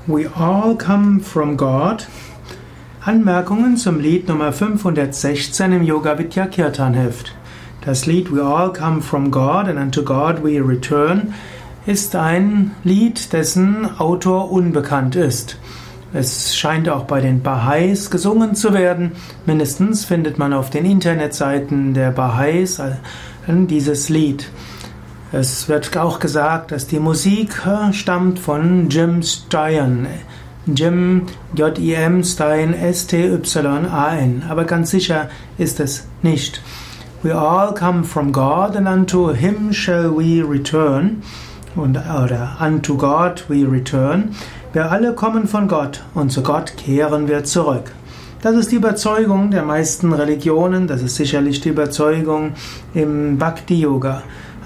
We all come from God. Anmerkungen zum Lied Nummer 516 im Yoga Vidya Kirtan Heft. Das Lied We All Come from God and Unto God We Return ist ein Lied, dessen Autor unbekannt ist. Es scheint auch bei den Baha'is gesungen zu werden. Mindestens findet man auf den Internetseiten der Baha'is dieses Lied. Es wird auch gesagt, dass die Musik stammt von Jim Styan. Jim, J-I-M, Styan, S-T-Y-A-N. Aber ganz sicher ist es nicht. We all come from God and unto Him shall we return. Oder unto God we return. Wir alle kommen von Gott und zu Gott kehren wir zurück. Das ist die Überzeugung der meisten Religionen, das ist sicherlich die Überzeugung im Bhakti-Yoga.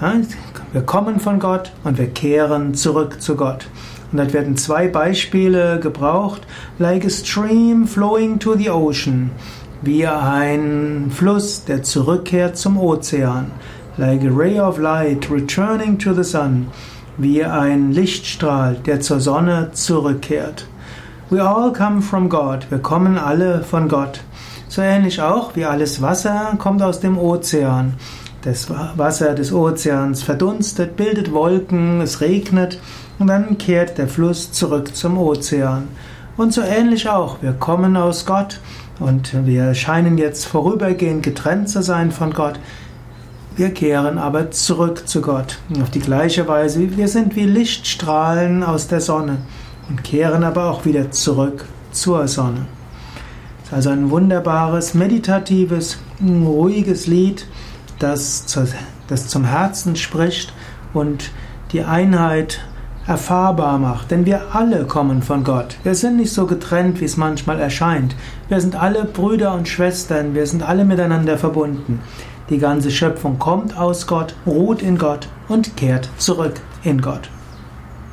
Wir kommen von Gott und wir kehren zurück zu Gott. Und dort werden zwei Beispiele gebraucht. Like a stream flowing to the ocean. Wie ein Fluss, der zurückkehrt zum Ozean. Like a ray of light returning to the sun. Wie ein Lichtstrahl, der zur Sonne zurückkehrt. We all come from God. Wir kommen alle von Gott. So ähnlich auch wie alles Wasser kommt aus dem Ozean. Das Wasser des Ozeans verdunstet, bildet Wolken, es regnet und dann kehrt der Fluss zurück zum Ozean. Und so ähnlich auch. Wir kommen aus Gott und wir scheinen jetzt vorübergehend getrennt zu sein von Gott. Wir kehren aber zurück zu Gott. Und auf die gleiche Weise, wir sind wie Lichtstrahlen aus der Sonne und kehren aber auch wieder zurück zur Sonne. Das ist also ein wunderbares, meditatives, ruhiges Lied, das zum Herzen spricht und die Einheit erfahrbar macht. Denn wir alle kommen von Gott. Wir sind nicht so getrennt, wie es manchmal erscheint. Wir sind alle Brüder und Schwestern, wir sind alle miteinander verbunden. Die ganze Schöpfung kommt aus Gott, ruht in Gott und kehrt zurück in Gott.